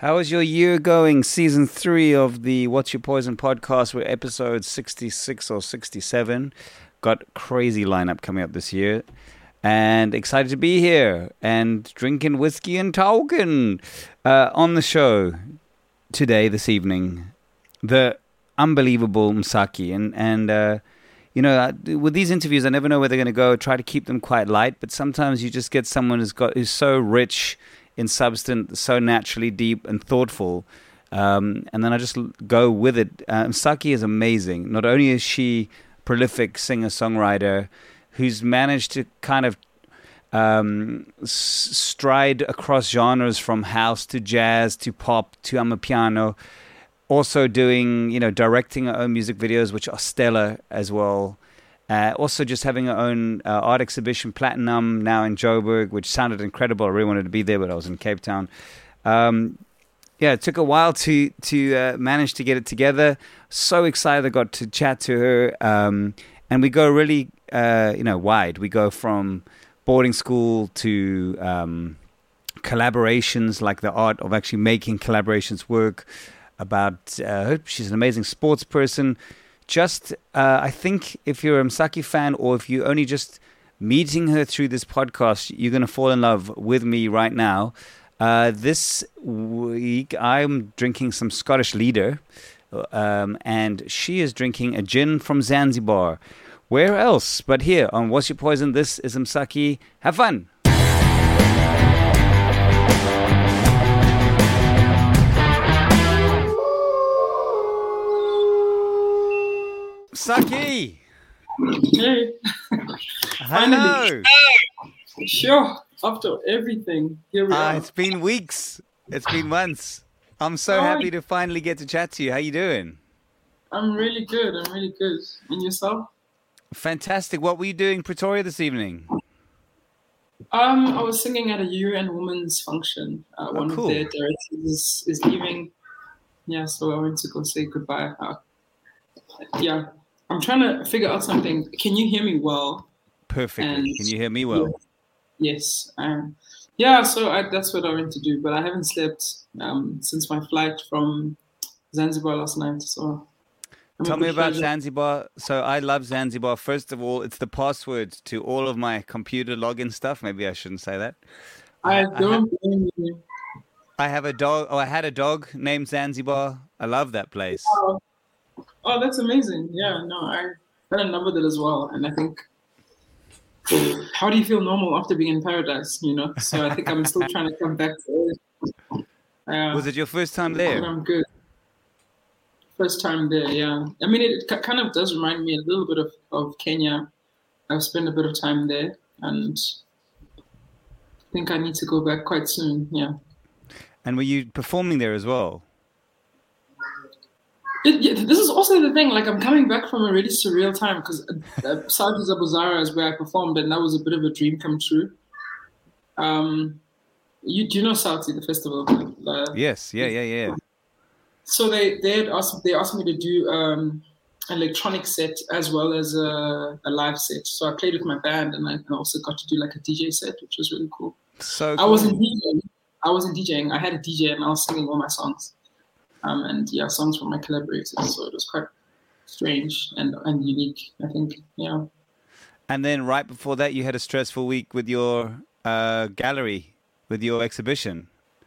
How is your year going? Season 3 of the What's Your Poison podcast. We're episode 66 or 67. Got crazy lineup coming up this year. And excited to be here and drinking whiskey and talking. On the show today, this evening, the unbelievable Msaki. With these interviews, I never know where they're going to go. Try to keep them quite light. But sometimes you just get someone who's so rich in substance, so naturally deep and thoughtful, and then I just go with it. Msaki is amazing. Not only is she a prolific singer-songwriter who's managed to kind of stride across genres from house to jazz to pop to amapiano, also doing, directing her own music videos, which are stellar as well. Also just having our own art exhibition, Platinum, now in Joburg, which sounded incredible. I really wanted to be there, but I was in Cape Town. It took a while to manage to get it together. So excited I got to chat to her. And we go really, wide. We go from boarding school to collaborations, like the art of actually making collaborations work. She's an amazing sports person. I think if you're a Msaki fan, or if you're only just meeting her through this podcast, you're going to fall in love with me right now. This week, I'm drinking some Scottish Leader, and she is drinking a gin from Zanzibar. Where else but here on What's Your Poison? This is Msaki. Have fun! Msaki! Hey. Hello! Sure, after everything, here we are. It's been weeks. It's been months. I'm so happy to finally get to chat to you. How you doing? I'm really good. And yourself? Fantastic. What were you doing in Pretoria this evening? I was singing at a UN Women's function. One cool. of their directors is leaving. Yeah, so I went to go say goodbye. I'm trying to figure out something. Can you hear me well? Perfectly. Can you hear me well? Yes. So that's what I went to do. But I haven't slept since my flight from Zanzibar last night. So tell me about Zanzibar. So I love Zanzibar. First of all, it's the password to all of my computer login stuff. Maybe I shouldn't say that. I don't blame you. I have a dog. I had a dog named Zanzibar. I love that place. Oh, that's amazing. Yeah, no, I had a number that as well. And I think, how do you feel normal after being in paradise, So I think I'm still trying to come back to it. Was it your first time there? I'm good. First time there, yeah. I mean, it kind of does remind me a little bit of Kenya. I've spent a bit of time there, and I think I need to go back quite soon, yeah. And were you performing there as well? This is also the thing. Like, I'm coming back from a really surreal time because Saudi Zabuzara is where I performed, and that was a bit of a dream come true. Do you know Saudi, the festival? Yes, yeah. So they asked me to do an electronic set as well as a live set. So I played with my band, and I also got to do like a DJ set, which was really cool. So cool. I wasn't DJing. I had a DJ, and I was singing all my songs. Songs from my collaborators. So it was quite strange and unique, I think. Yeah. And then right before that, you had a stressful week with your gallery, with your exhibition.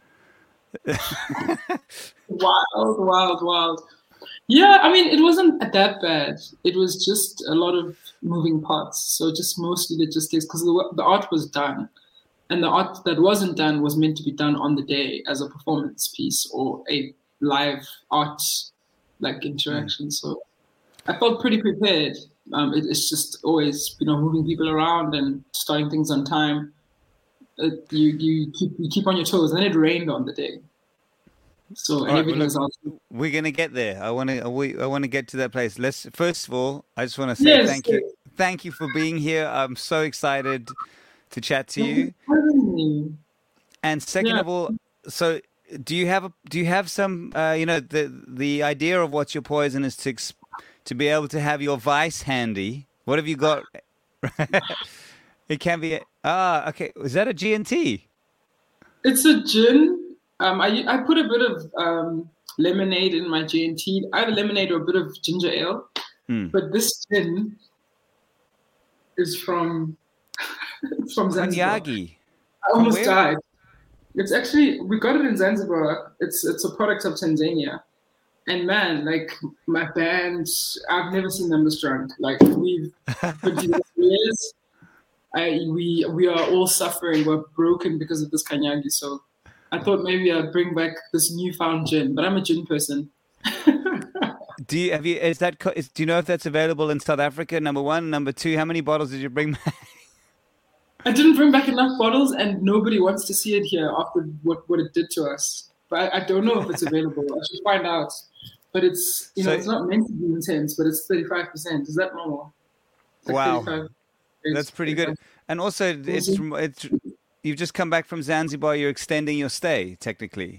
Wild. Yeah, I mean, it wasn't that bad. It was just a lot of moving parts. So just mostly logistics, because the art was done. And the art that wasn't done was meant to be done on the day as a performance piece or a live art like interaction. So I felt pretty prepared. It's just always, moving people around and starting things on time. You keep on your toes, and then it rained on the day. So everything was out. We're gonna get there. I want to get to that place. First of all, I just want to say thank you. Thank you for being here. I'm so excited to chat to you. And second of all, so do you have some the idea of What's Your Poison is to be able to have your vice handy. What have you got? It can be okay. Is that a G&T? It's a gin I put a bit of lemonade in my G&T. Either lemonade or a bit of ginger ale. But this gin is from Zanzibar. Konyagi. I almost died. It's actually, we got it in Zanzibar. It's a product of Tanzania. And man, like my band, I've never seen them this drunk. Like we've been together for years. We are all suffering. We're broken because of this kanyagi. So I thought maybe I'd bring back this newfound gin. But I'm a gin person. Do you know if that's available in South Africa? Number one, number two, how many bottles did you bring back? I didn't bring back enough bottles, and nobody wants to see it here after what it did to us. But I don't know if it's available. I should find out. But it's it's not meant to be intense, but it's 35%. Is that normal? Wow, that's pretty good. And also, it's you've just come back from Zanzibar. You're extending your stay, technically.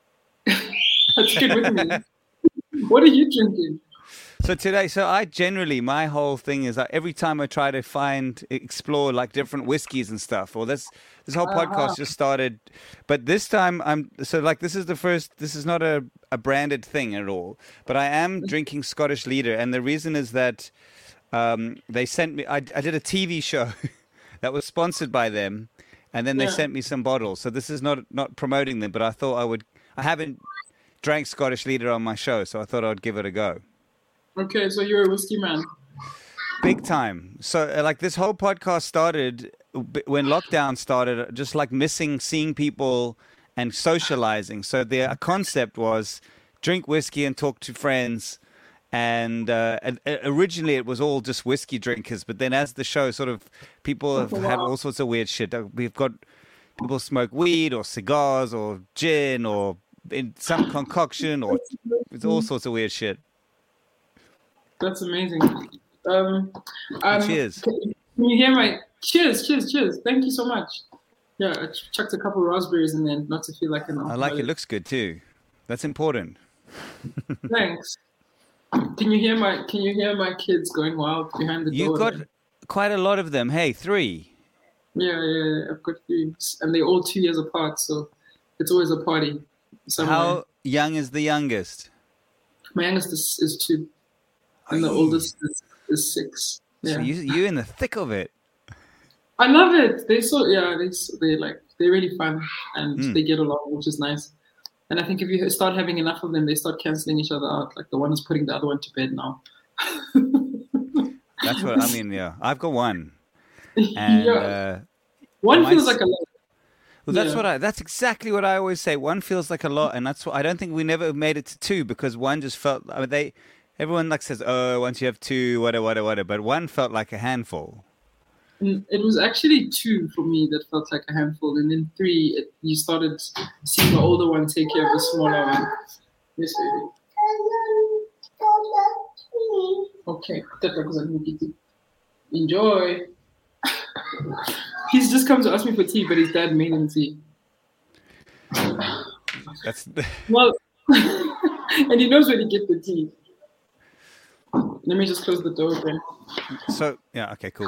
That's good with me. What are you drinking? So I generally, my whole thing is that every time I try to explore like different whiskeys and stuff, or this whole podcast just started, but this time this is not a branded thing at all, but I am drinking Scottish Leader. And the reason is that they sent me, I did a TV show that was sponsored by them, and then they sent me some bottles. So this is not promoting them, but I thought I haven't drank Scottish Leader on my show, so I thought I'd give it a go. Okay, so you're a whiskey man. Big time. So like this whole podcast started when lockdown started, just like seeing people and socializing. So the concept was drink whiskey and talk to friends. And originally it was all just whiskey drinkers. But then as the show sort of, people have had all sorts of weird shit. We've got people smoke weed or cigars or gin or in some concoction or it's all sorts of weird shit. That's amazing. Cheers. Can you hear my cheers? Thank you so much. Yeah, I chucked a couple of raspberries in there, not to feel like an. I like it. Looks good too. That's important. Thanks. Can you hear my kids going wild behind the door? You've got quite a lot of them. Hey, 3. Yeah. I've got 3, and they're all 2 years apart, so it's always a party. Somewhere. How young is the youngest? My youngest is 2. And the oldest is 6. Yeah. So you're in the thick of it. I love it. They're really fun and they get along, which is nice. And I think if you start having enough of them, they start canceling each other out. Like the one is putting the other one to bed now. That's what I mean. Yeah, I've got one. And one feels like a lot. Well, that's exactly what I always say. One feels like a lot, and that's what I don't think we never made it to 2 because one just felt. I mean, everyone like says, "Oh, once you have 2, whatever," but one felt like a handful. It was actually 2 for me that felt like a handful, and then 3, you started seeing the older one take care of the smaller one. Yes, baby. Okay, enjoy. He's just come to ask me for tea, but his dad made him tea. Well, and he knows where to get the tea. Let me just close the door again. So, yeah, okay, cool.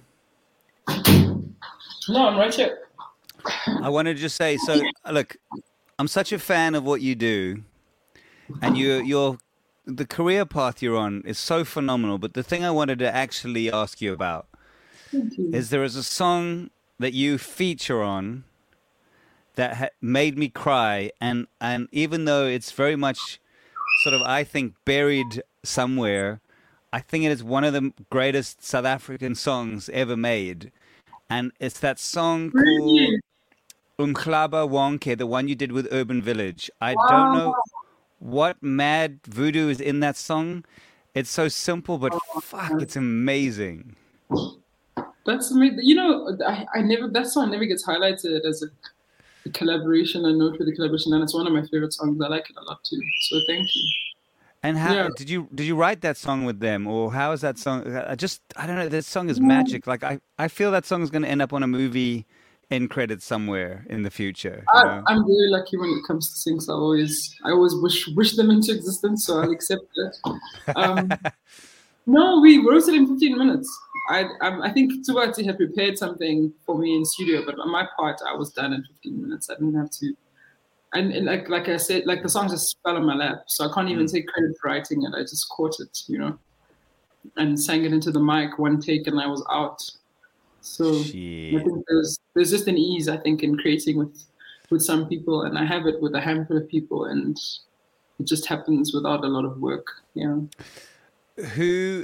No, I'm right here. I wanted to just say, so, look, I'm such a fan of what you do, and the career path you're on is so phenomenal, but the thing I wanted to actually ask you about is there is a song that you feature on that made me cry, and even though it's very much sort of, I think, buried somewhere, I think it is one of the greatest South African songs ever made. And it's that song called Umhlaba Wonke, the one you did with Urban Village. I don't know what mad voodoo is in that song. It's so simple, but fuck, it's amazing. That's amazing. You know, that song never gets highlighted as a collaboration, a note with a collaboration, and it's one of my favorite songs. I like it a lot too. So thank you. And how did you write that song with them, or how is that song? I don't know. That song is magic. Like I feel that song is going to end up on a movie end credits somewhere in the future. I'm very lucky when it comes to things. I always wish them into existence, so I'll accept it. No, we wrote it in 15 minutes. I think Tsubati had prepared something for me in studio, but on my part, I was done in 15 minutes. I didn't have to and like I said, like the song just fell on my lap, so I can't even take credit for writing it. I just caught it, and sang it into the mic one take, and I was out. So Shit. I think there's just an ease, I think, in creating with some people, and I have it with a handful of people, and it just happens without a lot of work. Yeah. Who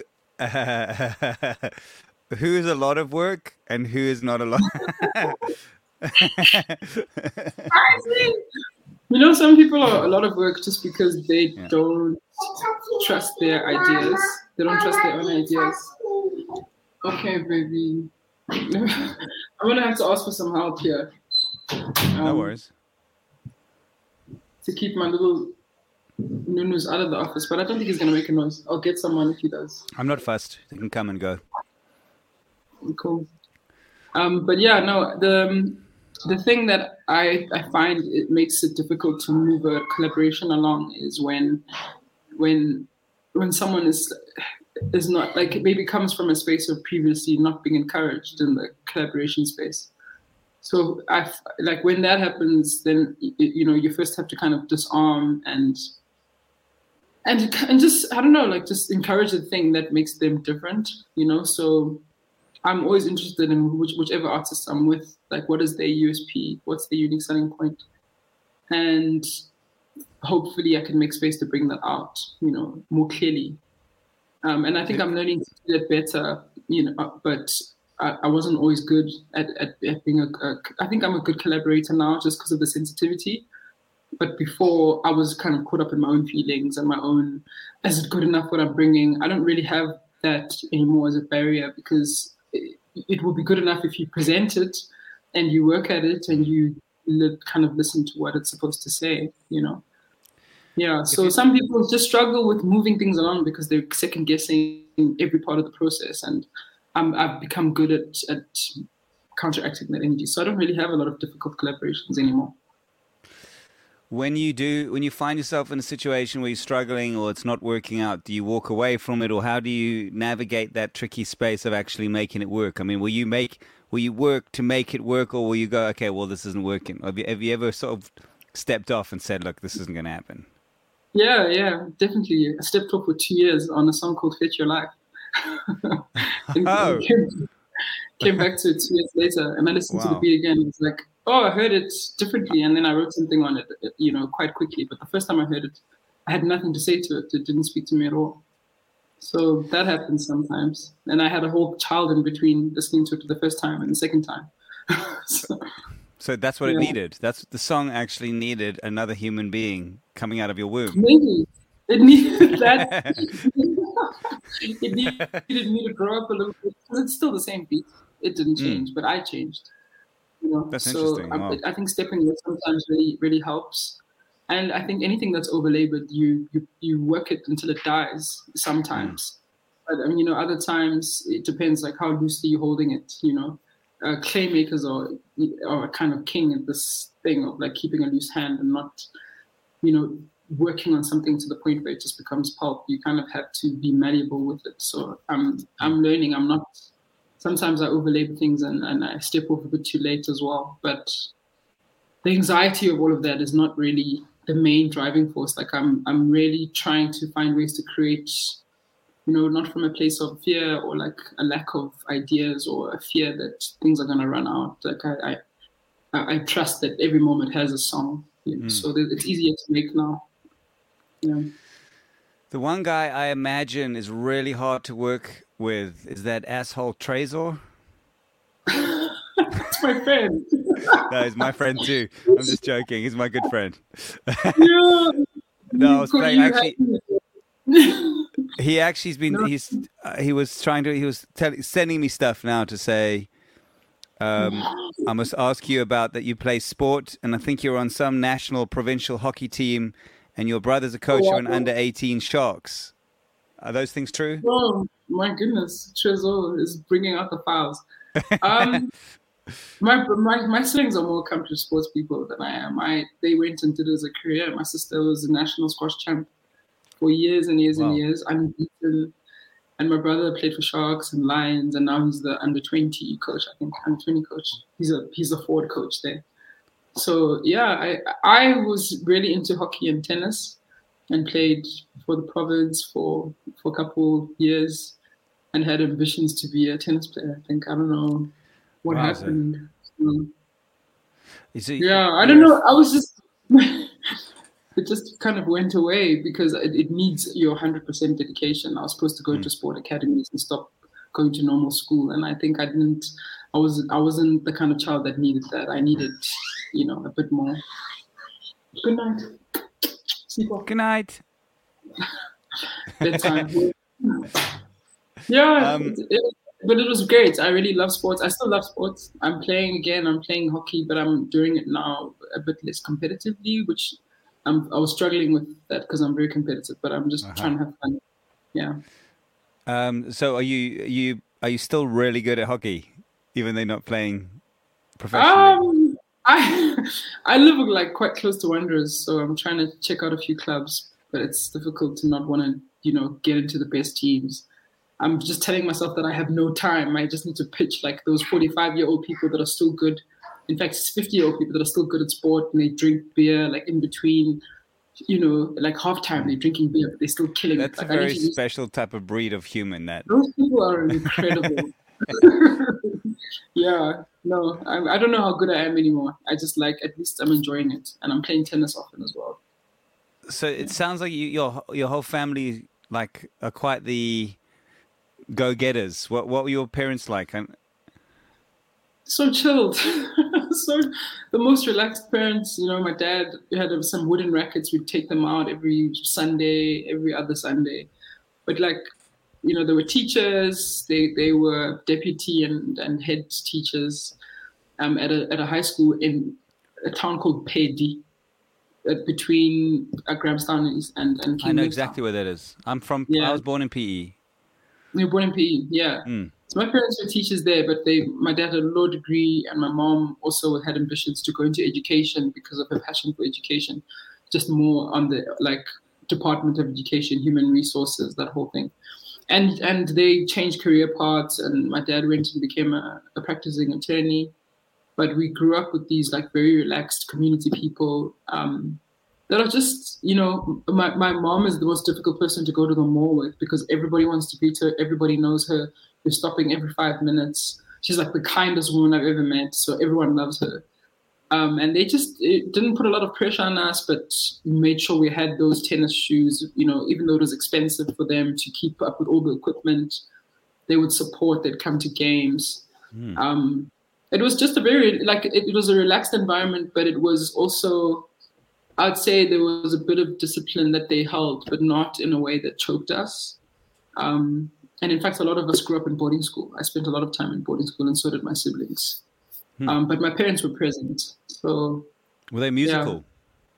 who is a lot of work and who is not a lot? Some people are a lot of work just because they don't trust their ideas. They don't trust their own ideas. Okay, baby. I'm gonna have to ask for some help here. No worries. To keep my little Nunus out of the office, but I don't think he's gonna make a noise. I'll get someone if he does. I'm not fussed. They can come and go. Cool. But yeah, no, the thing that I find it makes it difficult to move a collaboration along is when someone is not, like, it maybe comes from a space of previously not being encouraged in the collaboration space. So like when that happens, then you first have to kind of disarm and just, I don't know, like just encourage the thing that makes them different. So I'm always interested in whichever artist I'm with, like what is their USP, what's their unique selling point, and hopefully I can make space to bring that out, more clearly. And I think I'm learning to do that better, but I wasn't always good at being I think I'm a good collaborator now just because of the sensitivity. But before, I was kind of caught up in my own feelings and my own, is it good enough what I'm bringing? I don't really have that anymore as a barrier, because it will be good enough if you present it and you work at it and you kind of listen to what it's supposed to say, Yeah, so some people just struggle with moving things along because they're second guessing every part of the process, and I've become good at counteracting that energy. So I don't really have a lot of difficult collaborations anymore. When you find yourself in a situation where you're struggling or it's not working out, do you walk away from it, or how do you navigate that tricky space of actually making it work? I mean, will you work to make it work, or will you go, okay, well, this isn't working? Have you ever sort of stepped off and said, look, this isn't going to happen? Yeah, definitely. I stepped off for 2 years on a song called Fetch Your Life. Came back to it 2 years later, and I listened to the beat again. It's like, oh, I heard it differently, and then I wrote something on it, quite quickly. But the first time I heard it, I had nothing to say to it. It didn't speak to me at all. So that happens sometimes. And I had a whole child in between listening to it the first time and the second time. So that's what it needed. The song actually needed another human being coming out of your womb. Maybe. It needed that. It needed me to grow up a little bit, because it's still the same beat. It didn't change, but I changed. That's so interesting. Wow. I think stepping away sometimes really, really helps. And I think anything that's overlabored, you work it until it dies sometimes. But other times it depends, like how loosely you're holding it. Clay makers are kind of king at this thing of like keeping a loose hand and not, working on something to the point where it just becomes pulp. You kind of have to be malleable with it. So I'm learning. I'm not. Sometimes I overlabor things and I step off a bit too late as well. But the anxiety of all of that is not really the main driving force. Like I'm really trying to find ways to create, not from a place of fear or like a lack of ideas or a fear that things are going to run out. Like I trust that every moment has a song, so that it's easier to make now. Yeah. The one guy I imagine is really hard to work with is that asshole Trezor. That's my friend. No, he's my friend too. I'm just joking. He's my good friend. Yeah. No, I was playing actually. He was sending me stuff now to say, I must ask you about that you play sport, and I think you're on some national provincial hockey team, and your brother's a coach for an under-18 Sharks. Are those things true? Oh, my goodness. Trezor is bringing out the files. My siblings are more accomplished sports people than I am. They went and did it as a career. My sister was a national squash champ for years and years and years. Unbeaten. And my brother played for Sharks and Lions, and now he's the under-20 coach, I think, under-20 coach. He's a forward coach there. So yeah, I was really into hockey and tennis, and played for the province for a couple years, and had ambitions to be a tennis player. I think I don't know what Wow. So, happened. So, yeah, I don't you're know. I was just it just kind of went away because it needs your 100% dedication. I was supposed to go to sport academies and stop going to normal school, and I think I didn't. I wasn't the kind of child that needed that. I needed, a bit more. Good night. Sleep off. Good night. Bedtime. Yeah, but it was great. I really love sports. I still love sports. I'm playing again. I'm playing hockey, but I'm doing it now a bit less competitively, which I was struggling with that because I'm very competitive. But I'm just trying to have fun. Yeah. So are you still really good at hockey, even though you're not playing professionally? I I live like quite close to Wanderers, so I'm trying to check out a few clubs, but it's difficult to not want to, get into the best teams. I'm just telling myself that I have no time. I just need to pitch like those 45-year-old people that are still good. In fact, it's 50-year-old people that are still good at sport and they drink beer like in between, like halftime they're drinking beer, but they're still killing That's it. a Like, very special type of breed of human. Those people are incredible. Yeah, no, I don't know how good I am anymore. I just like, at least I'm enjoying it, and I'm playing tennis often as well. So it sounds like your whole family like are quite the go-getters. What were your parents like? So chilled. So the most relaxed parents. My dad had some wooden rackets. We'd take them out every Sunday, every other Sunday. But like, they were teachers. They were deputy and head teachers at a high school in a town called Pedi, between Grahamstown and King. I know exactly where that is. I'm from. Yeah. I was born in PE. You were born in PE, yeah. So my parents were teachers there, but my dad had a law degree, and my mom also had ambitions to go into education because of her passion for education, just more on the Department of Education, Human Resources, that whole thing. And they changed career paths, and my dad went and became a practicing attorney. But we grew up with these very relaxed community people that are just, my mom is the most difficult person to go to the mall with because everybody wants to greet her. Everybody knows her. They're stopping every 5 minutes. She's like the kindest woman I've ever met. So everyone loves her. And it didn't put a lot of pressure on us, but made sure we had those tennis shoes, even though it was expensive for them to keep up with all the equipment, they would support, they'd come to games. It was just it was a relaxed environment, but it was also, I'd say there was a bit of discipline that they held, but not in a way that choked us. And in fact, a lot of us grew up in boarding school. I spent a lot of time in boarding school, and so did my siblings. But my parents were present. So were they musical? Yeah.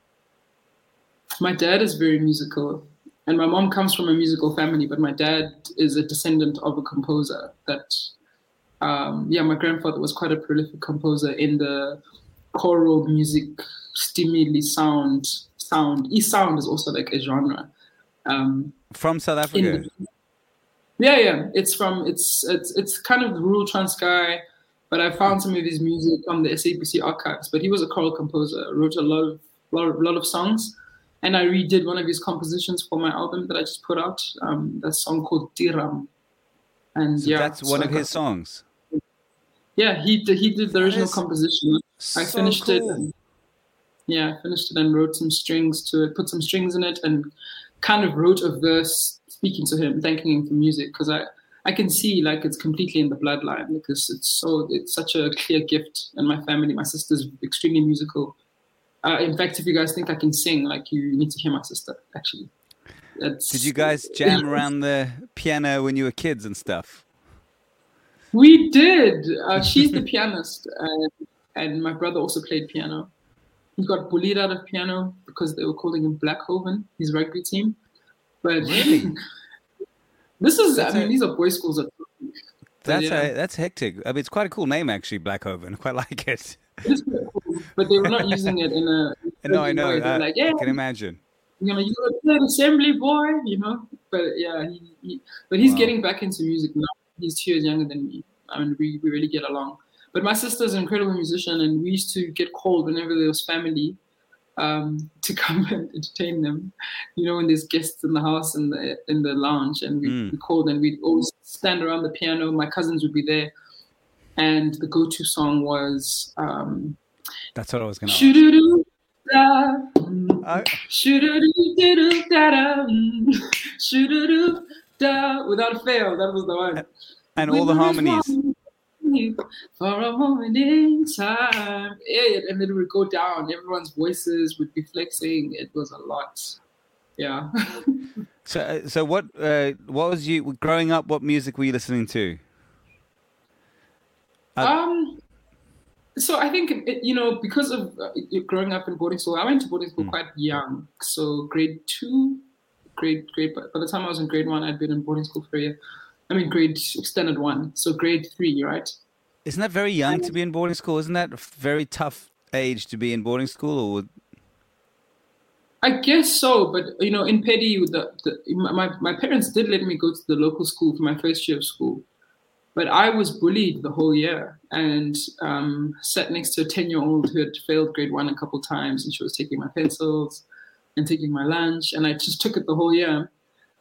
My dad is very musical, and my mom comes from a musical family, but my dad is a descendant of a composer that, my grandfather was quite a prolific composer in the choral music, stimuli sound. E-sound is also like a genre. From South Africa? Yeah. It's kind of rural Transkei, but I found some of his music on the SABC archives. But he was a choral composer, wrote a lot of songs, and I redid one of his compositions for my album that I just put out. That song called Tiram, and so that's one of his songs. Yeah, he did the original composition. I finished it. I finished it and wrote some strings to it, put some strings in it, and kind of wrote a verse speaking to him, thanking him for music, because I can see it's completely in the bloodline, because it's such a clear gift in my family. My sister's extremely musical. In fact, if you guys think I can sing, you need to hear my sister, actually. Did you guys jam around the piano when you were kids and stuff? We did. She's the pianist, and my brother also played piano. He got bullied out of piano because they were calling him Blackhoven, his rugby team. But really? these are boys' schools. That's hectic. I mean, it's quite a cool name, actually, Blackhoven. I quite like it. It's quite cool, but they were not using it in a... No, I know. I can imagine. You're an assembly boy, But yeah, he's getting back into music now. He's 2 years younger than me. I mean, we really get along. But my sister's an incredible musician, and we used to get called whenever there was family to come and entertain them. You know, when there's guests in the house and in the lounge, and we called, and we'd always stand around the piano. My cousins would be there, and the go-to song was that's what I was going to ask. Without fail, that was the one. And all the harmonies. For a moment in time, and then it would go down. Everyone's voices would be flexing. It was a lot. Yeah. So what was you growing up? What music were you listening to? So I think because of growing up in boarding school, I went to boarding school quite young. So grade 2, grade. By the time I was in grade 1, I'd been in boarding school for a year. I mean, grade extended 1, so grade 3, right? Isn't that very young to be in boarding school? Isn't that a very tough age to be in boarding school? Or I guess so, but in Pedi, my parents did let me go to the local school for my first year of school, but I was bullied the whole year and sat next to a 10-year-old who had failed grade 1 a couple times, and she was taking my pencils and taking my lunch, and I just took it the whole year.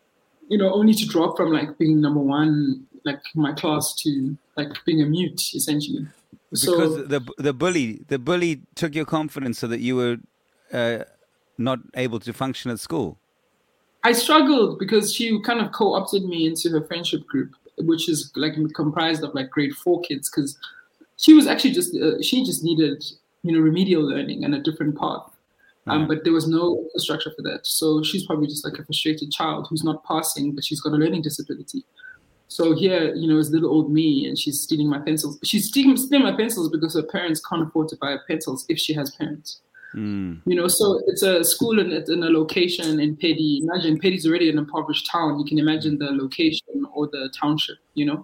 Only to drop from like being number 1, like in my class, to like being a mute, essentially. Because the bully took your confidence so that you were not able to function at school. I struggled because she kind of co-opted me into her friendship group, which is like comprised of like grade 4 kids, because she was actually she just needed remedial learning and a different path. But there was no infrastructure for that. So she's probably just like a frustrated child who's not passing, but she's got a learning disability. So here, is little old me, and she's stealing my pencils. She's stealing my pencils because her parents can't afford to buy her pencils if she has parents. So it's a school in a location in Pedi. Imagine Pedi's already an impoverished town. You can imagine the location or the township,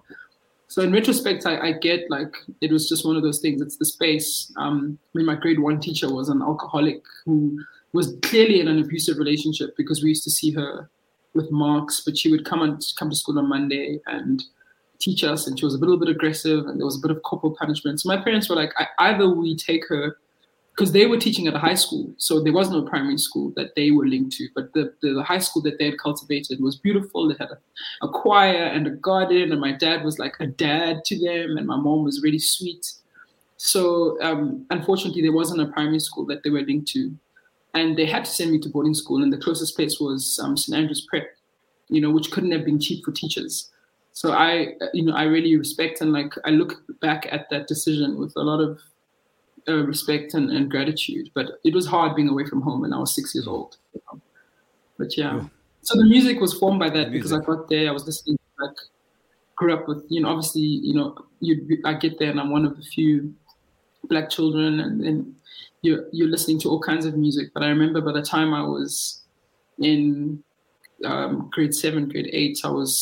So in retrospect, I get like it was just one of those things. It's the space. My grade 1 teacher was an alcoholic who was clearly in an abusive relationship, because we used to see her with marks, but she would come to school on Monday and teach us, and she was a little bit aggressive, and there was a bit of corporal punishment. So my parents were like, either we take her, because they were teaching at a high school, so there was no primary school that they were linked to. But the high school that they had cultivated was beautiful. It had a choir and a garden, and my dad was like a dad to them, and my mom was really sweet. So unfortunately, there wasn't a primary school that they were linked to, and they had to send me to boarding school, and the closest place was St. Andrew's Prep, which couldn't have been cheap for teachers. So I really respect, and like I look back at that decision with a lot of respect and gratitude, but it was hard being away from home when I was 6 years old. But yeah, so the music was formed by that, because I got there, I was listening, like grew up with, obviously, I get there and I'm one of the few Black children, and then you're listening to all kinds of music. But I remember by the time I was in grade 7, grade 8,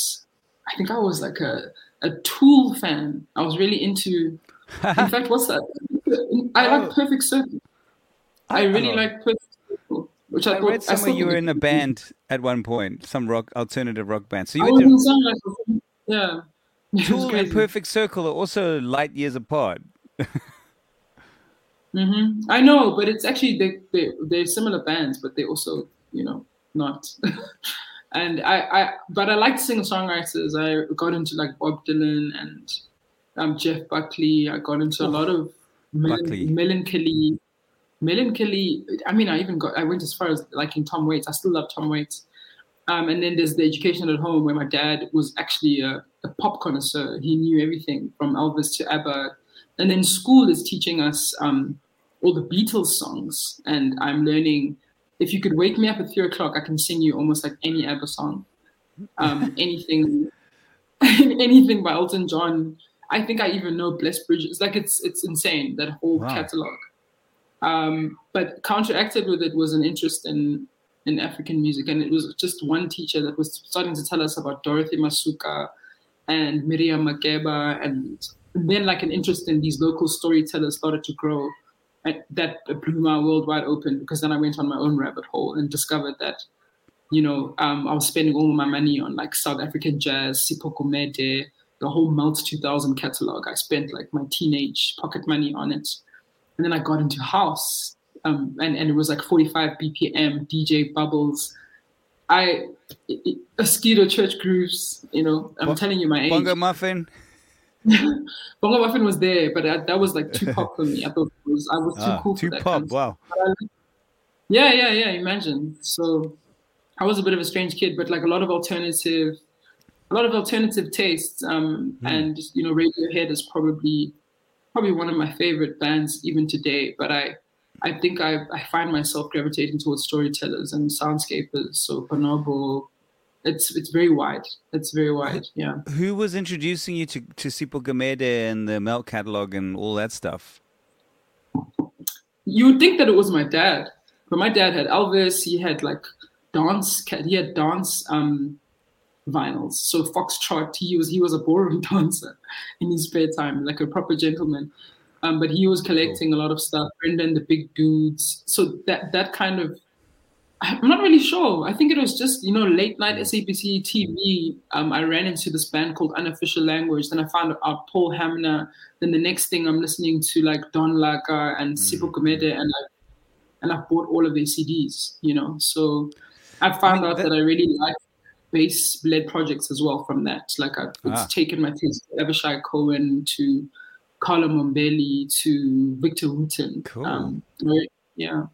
I think I was like a Tool fan. I was really into, in fact, what's that? I like Perfect Circle. I really like Perfect Circle, which I read somewhere you were in a band at one point, some alternative rock band. So you were in yeah. Tool and Perfect Circle are also light years apart. I know, but it's actually they're similar bands, but they're also not. And but I like singer-songwriters. I got into like Bob Dylan and Jeff Buckley. I got into a lot of melancholy. I mean, I went as far as liking Tom Waits. I still love Tom Waits. And then there's the education at home, where my dad was actually a pop connoisseur. He knew everything from Elvis to ABBA. And then school is teaching us all the Beatles songs. And I'm learning, if you could wake me up at 3 o'clock, I can sing you almost like any ABBA song. Anything by Elton John. I think I even know Blessed Bridges. Like it's insane, that whole catalog. But counteracted with it was an interest in African music. And it was just one teacher that was starting to tell us about Dorothy Masuka and Miriam Makeba. And then like an interest in these local storytellers started to grow. And that blew my world wide open, because then I went on my own rabbit hole and discovered that, I was spending all my money on like South African jazz, Sipho Komede, the whole Melt 2000 catalog. I spent like my teenage pocket money on it. And then I got into house, and it was like 45 BPM, DJ Bubbles. Askedo Church Grooves, I'm telling you my age. Bongo Muffin? Bongo Muffin was there, but that was like too pop for me. I thought I was too cool for that. Too pop, wow. Yeah, imagine. So I was a bit of a strange kid, but like a lot of alternative tastes. And Radiohead is probably one of my favorite bands even today. But I think I find myself gravitating towards storytellers and soundscapers. So Bonobo, it's very wide. It's very wide. Yeah. Who was introducing you to Sipho Gumede and the Melt catalog and all that stuff? You would think that it was my dad, but my dad had Elvis. He had like dance. He had dance vinyls. So Foxtrot. He was a ballroom dancer in his spare time, like a proper gentleman. But he was collecting a lot of stuff. Brendan, the Big Dudes. So that kind of, I'm not really sure. I think it was just, late night SABC TV. I ran into this band called Unofficial Language. Then I found out Paul Hamner. Then the next thing I'm listening to like Don Laka and Sipho Gumede, and I bought all of their CDs, So I found out that I really like bass-led projects as well from that. Like it's taken my taste to Avishai Cohen, to Carlo Mombelli, to Victor Wooten. Cool. Yeah.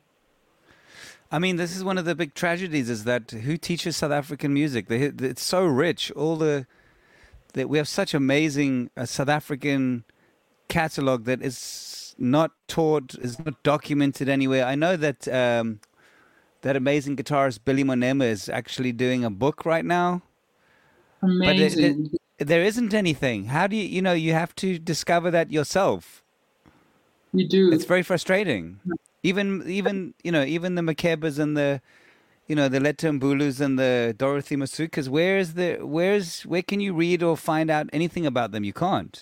I mean, this is one of the big tragedies, is that who teaches South African music? It's so rich. That we have such amazing South African catalog that is not taught, is not documented anywhere. I know that that amazing guitarist Billy Monema is actually doing a book right now. Amazing. But there isn't anything. How do you have to discover that yourself. You do. It's very frustrating. Even the Makebas and the Letta Mbulus and the Dorothy Masukas, where can you read or find out anything about them? You can't.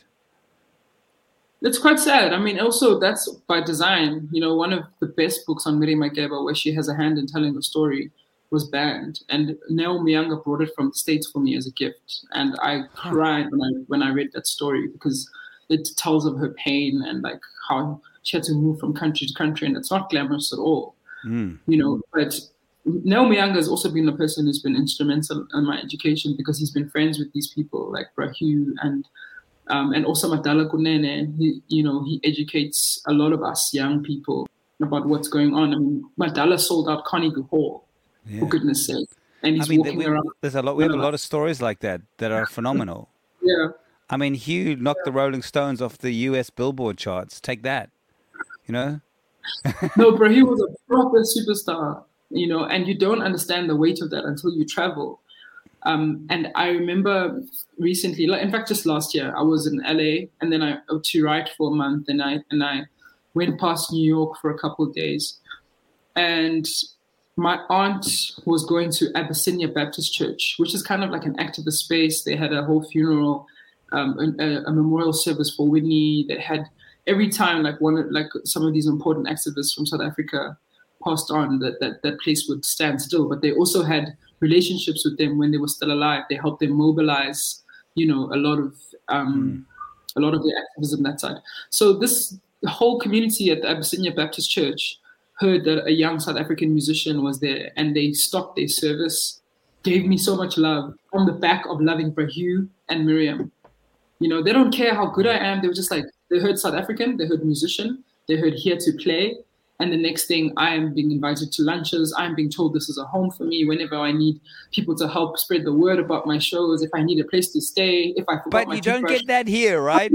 It's quite sad. I mean, also that's by design. One of the best books on Miriam Makeba, where she has a hand in telling the story, was banned. And Nell Muyanga brought it from the States for me as a gift. And I cried when I read that story, because it tells of her pain and like how she had to move from country to country, and it's not glamorous at all. But Nell Muyanga has also been the person who's been instrumental in my education, because he's been friends with these people like Brahu and also Madala Kunene. He educates a lot of us young people about what's going on. I mean, Madala sold out Carnegie Hall, for goodness sake. And he's walking around. We have a lot of stories like that are phenomenal. Yeah. I mean, Hugh knocked the Rolling Stones off the US Billboard charts. Take that. No, bro, he was a proper superstar, and you don't understand the weight of that until you travel. And I remember recently, in fact, just last year, I was in LA, and then to write for a month, and I went past New York for a couple of days, and my aunt was going to Abyssinia Baptist Church, which is kind of like an activist space. They had a whole funeral, a memorial service for Whitney. They had every time some of these important activists from South Africa passed on, that place would stand still. But they also had relationships with them when they were still alive. They helped them mobilize, a lot of their activism that side. So the whole community at the Abyssinia Baptist Church heard that a young South African musician was there, and they stopped their service, gave me so much love on the back of loving Brahu and Miriam. They don't care how good I am. They were just like, they heard South African, they heard musician, they heard here to play. And the next thing, I am being invited to lunches. I'm being told this is a home for me whenever I need people to help spread the word about my shows, if I need a place to stay, if I forgot my toothbrush. But you don't get that here, right?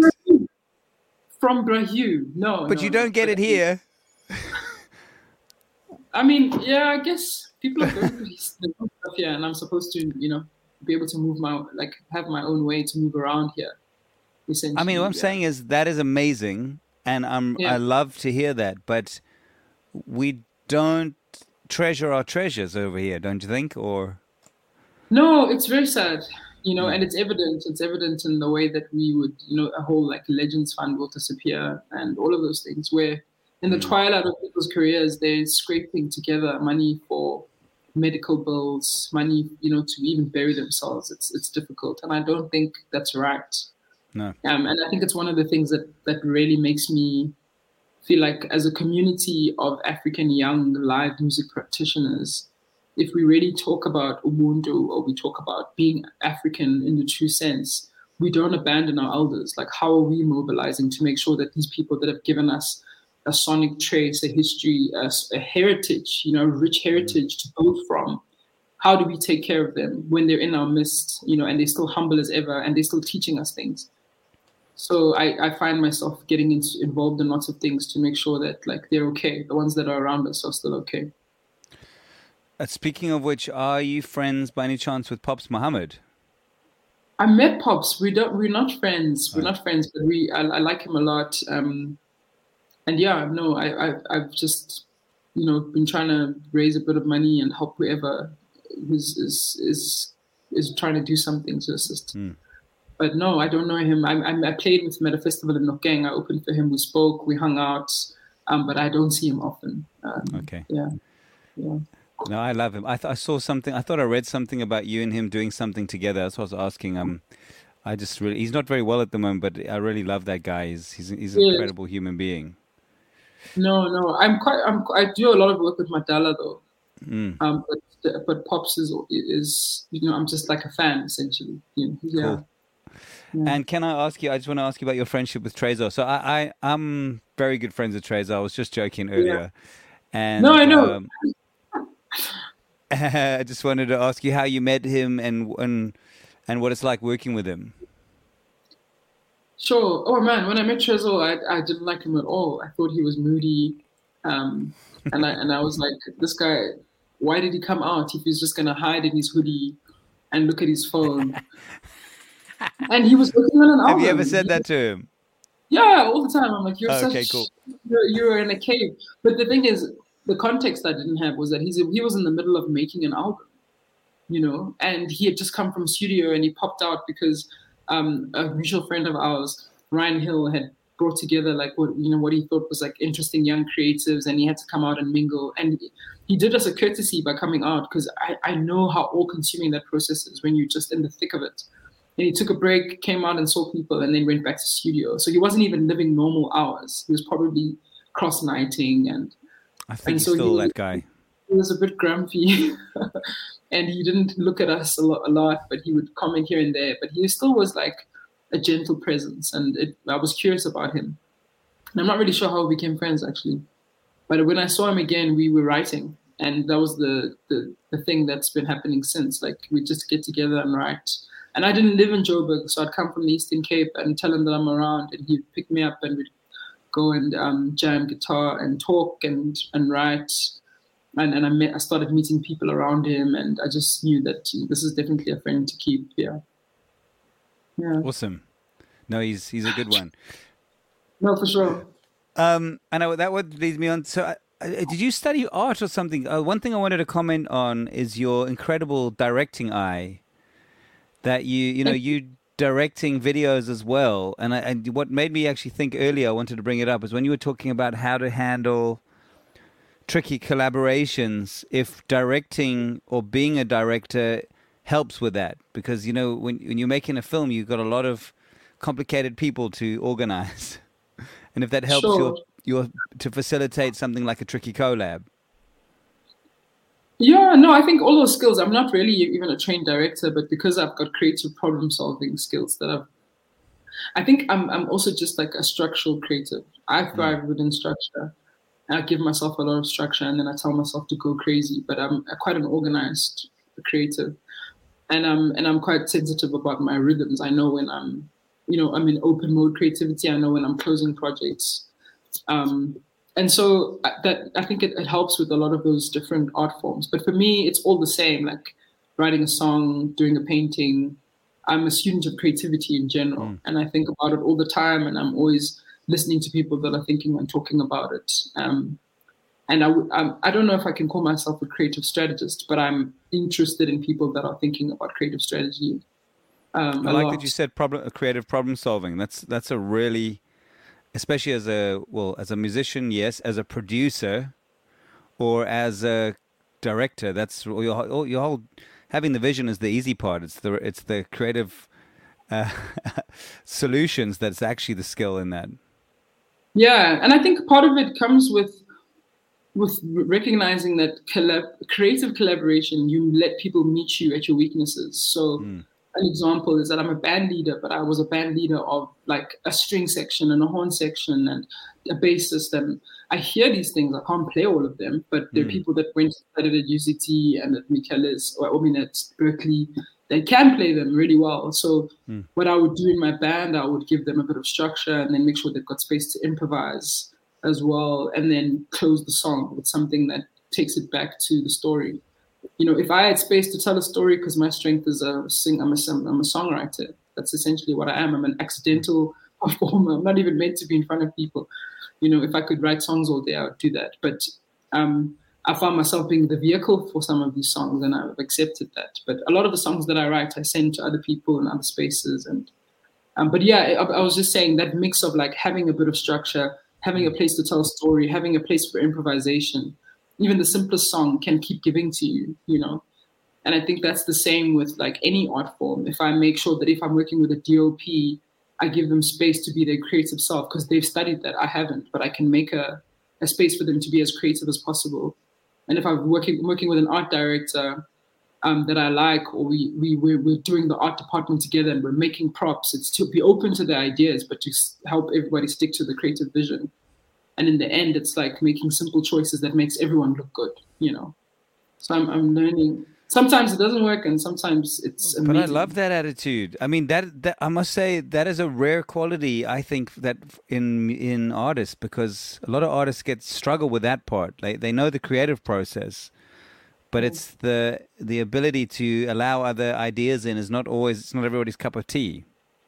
From Brahu, no. But you don't get it here. I mean, yeah, I guess people are going through stuff here, and I'm supposed to, be able to have my own way to move around here. I mean, what I'm saying is that is amazing, and I love to hear that, but we don't treasure our treasures over here, don't you think? Or no, it's very sad, and it's evident. It's evident in the way that we would, a whole like Legends Fund will disappear, and all of those things, where in the twilight of people's careers, they're scraping together money for medical bills, money, to even bury themselves. It's difficult, and I don't think that's right. No. And I think it's one of the things that really makes me feel like, as a community of African young live music practitioners, if we really talk about Ubuntu, or we talk about being African in the true sense, we don't abandon our elders. Like, how are we mobilizing to make sure that these people that have given us a sonic trace, a history, a heritage, a rich heritage to build from, how do we take care of them when they're in our midst, and they're still humble as ever and they're still teaching us things? So I find myself getting involved in lots of things to make sure that, like, they're okay. The ones that are around us are still okay. Speaking of which, are you friends by any chance with Pops Muhammad? I met Pops. We're not friends. We're not friends, but I like him a lot. And yeah, no, I've just been trying to raise a bit of money and help whoever is trying to do something to assist. But no, I don't know him. I played with him at a festival in Nokeng. I opened for him. We spoke. We hung out. But I don't see him often. Okay. Yeah. No, I love him. I saw something. I thought I read something about you and him doing something together. That's what I was asking. I just really, he's not very well at the moment, but I really love that guy. He's an incredible human being. No, I do a lot of work with Madala though. But Pops is I'm just like a fan essentially. Yeah. Cool. Yeah. And can I ask you? I just want to ask you about your friendship with Trezor. So I'm very good friends with Trezor. I was just joking earlier. Yeah. And no, I know. I just wanted to ask you how you met him and what it's like working with him. Sure. Oh man, when I met Trezor, I didn't like him at all. I thought he was moody, and I was like, this guy, why did he come out if he's just gonna hide in his hoodie and look at his phone? And he was working on an album. Have you ever said that to him? Yeah, all the time. I'm like, cool. You're in a cave. But the thing is, the context I didn't have was that he was in the middle of making an album, and he had just come from studio and he popped out because a mutual friend of ours, Ryan Hill, had brought together like what he thought was like interesting young creatives, and he had to come out and mingle. And he did us a courtesy by coming out, because I know how all-consuming that process is when you're just in the thick of it. And he took a break, came out and saw people, and then went back to studio. So he wasn't even living normal hours. He was probably cross-nighting, and I think he's still that guy. He was a bit grumpy, and he didn't look at us a lot, but he would comment here and there. But he still was like a gentle presence, and I was curious about him. And I'm not really sure how we became friends, actually. But when I saw him again, we were writing, and that was the thing that's been happening since. Like, we just get together and write. And I didn't live in Joburg, so I'd come from the Eastern Cape and tell him that I'm around, and he'd pick me up and we'd go and jam guitar and talk and write. And I started meeting people around him, and I just knew that this is definitely a friend to keep. Yeah. Awesome. No, he's a good one. No, for sure. And that would lead me on. So, did you study art or something? One thing I wanted to comment on is your incredible directing eye. That you directing videos as well. And what made me actually think earlier, I wanted to bring it up, is when you were talking about how to handle tricky collaborations, if directing or being a director helps with that. Because, when you're making a film, you've got a lot of complicated people to organize. And if that helps you to facilitate something like a tricky collab. Yeah, no, I think all those skills, I'm not really even a trained director, but because I've got creative problem solving skills I think I'm also just like a structural creative. I thrive within structure. I give myself a lot of structure, and then I tell myself to go crazy, but I'm quite an organized creative. And I'm quite sensitive about my rhythms. I know when I'm in open mode creativity. I know when I'm closing projects. And so that I think it helps with a lot of those different art forms. But for me, it's all the same, like writing a song, doing a painting. I'm a student of creativity in general, and I think about it all the time, and I'm always listening to people that are thinking and talking about it. And I don't know if I can call myself a creative strategist, but I'm interested in people that are thinking about creative strategy. I like that you said creative problem solving. That's a really, especially as a musician, yes, as a producer, or as a director. That's your whole having the vision is the easy part. It's the creative solutions that's actually the skill in that. Yeah, and I think part of it comes with recognizing that creative collaboration, you let people meet you at your weaknesses. So an example is that I'm a band leader, but I was a band leader of like a string section and a horn section and a bass system. I hear these things. I can't play all of them, but there are people that went studied at UCT and at Michaelis, or I mean at Berkeley. They can play them really well. So what I would do in my band, I would give them a bit of structure and then make sure they've got space to improvise as well, and then close the song with something that takes it back to the story. You know, if I had space to tell a story, because my strength is I'm a songwriter. That's essentially what I am. I'm an accidental performer. I'm not even meant to be in front of people. You know, if I could write songs all day, I would do that. But I found myself being the vehicle for some of these songs, and I've accepted that. But a lot of the songs that I write, I send to other people in other spaces. And but yeah, I was just saying that mix of like having a bit of structure, having a place to tell a story, having a place for improvisation. Even the simplest song can keep giving to you, you know. And I think that's the same with like any art form. If I make sure that if I'm working with a DOP, I give them space to be their creative self because they've studied that. I haven't, but I can make a space for them to be as creative as possible. And if I'm working with an art director that I like, or we're doing the art department together and we're making props, it's to be open to the ideas, but to help everybody stick to the creative vision. And in the end, it's like making simple choices that makes everyone look good, you know. So I'm learning. Sometimes it doesn't work, and sometimes it's amazing. But I love that attitude. I mean, that I must say that is a rare quality. I think that in artists, because a lot of artists struggle with that part. They know the creative process, but it's the ability to allow other ideas in is not everybody's cup of tea.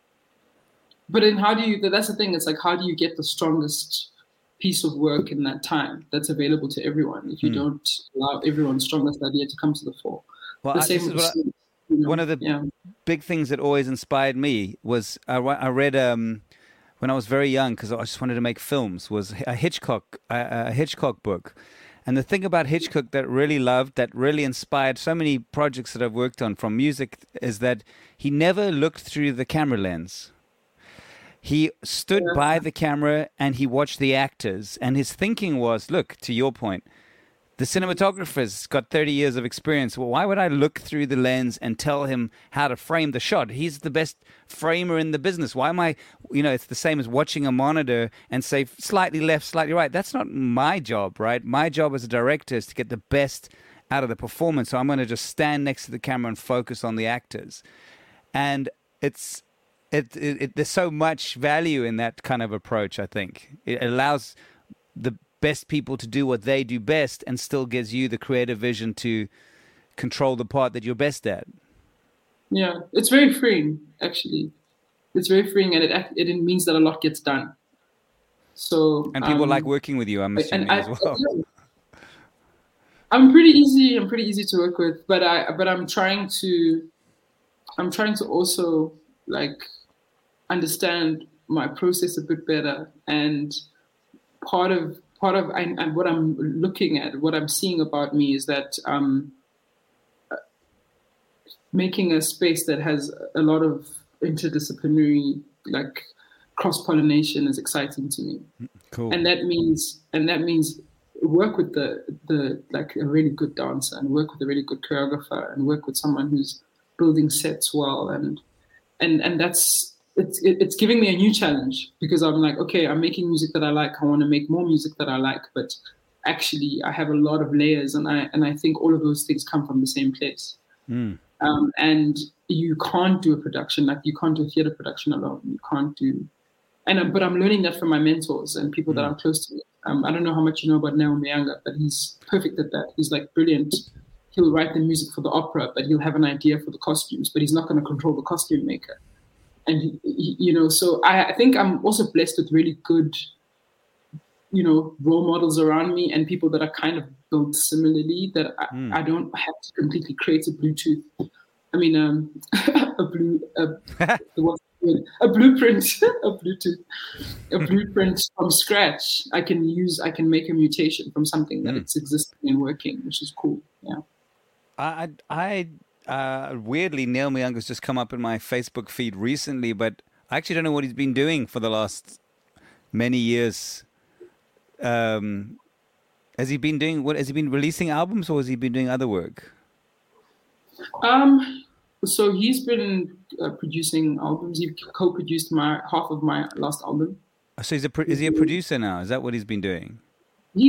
But then how do you? That's the thing. It's like, how do you get the strongest piece of work in that time that's available to everyone if you don't allow everyone's strongest idea to come to the fore? Well, one of the big things that always inspired me was I read when I was very young, because I just wanted to make films, was a Hitchcock book. And the thing about Hitchcock that really inspired so many projects that I've worked on from music is that he never looked through the camera lens. He stood by the camera and he watched the actors. And his thinking was, look, to your point, the cinematographer's got 30 years of experience. Well, why would I look through the lens and tell him how to frame the shot? He's the best framer in the business. Why am I, it's the same as watching a monitor and say slightly left, slightly right. That's not my job, right? My job as a director is to get the best out of the performance. So I'm going to just stand next to the camera and focus on the actors. And there's so much value in that kind of approach, I think. It allows the best people to do what they do best and still gives you the creative vision to control the part that you're best at. Yeah, it's very freeing, actually. It's very freeing, and it means that a lot gets done. So people like working with you, I'm assuming, as well. I'm pretty easy to work with, but I'm trying to also like understand my process a bit better, and part of what I'm looking at, what I'm seeing about me is that making a space that has a lot of interdisciplinary, like cross-pollination, is exciting to me. Cool. And that means work with the like a really good dancer, and work with a really good choreographer, and work with someone who's building sets well, and that's it's giving me a new challenge, because I'm like, okay, I'm making music that I like. I want to make more music that I like, but actually I have a lot of layers, and I think all of those things come from the same place. And you can't do a production, like you can't do a theater production alone. You can't do, but I'm learning that from my mentors and people that are close to me. I don't know how much you know about Neo Mayanga, but he's perfect at that. He's like brilliant. He'll write the music for the opera, but he'll have an idea for the costumes, but he's not going to control the costume maker. And, so I think I'm also blessed with really good, role models around me, and people that are kind of built similarly, that I don't have to completely create a Bluetooth. I mean, a blueprint from scratch. I can make a mutation from something that it's existing and working, which is cool. Yeah. Weirdly, Neil Myunga's just come up in my Facebook feed recently, but I actually don't know what he's been doing for the last many years. Has he been doing what? Has he been releasing albums, or has he been doing other work? So he's been producing albums. He co-produced my half of my last album. So is he a producer now? Is that what he's been doing? He